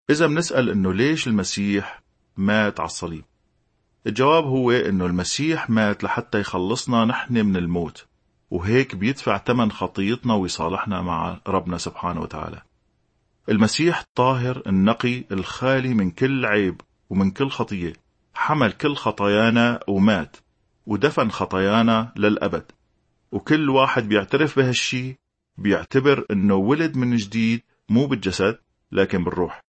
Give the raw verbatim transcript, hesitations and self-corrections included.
إذا منسأل إنه ليش المسيح مات على الصليب، الجواب هو إنه المسيح مات لحتى يخلصنا نحن من الموت، وهيك بيدفع ثمن خطيتنا ويصالحنا مع ربنا سبحانه وتعالى. المسيح الطاهر النقي الخالي من كل عيب ومن كل خطية حمل كل خطايانا ومات ودفن خطايانا للأبد، وكل واحد بيعترف بهالشي بيعتبر إنه ولد من جديد، مو بالجسد لكن بالروح.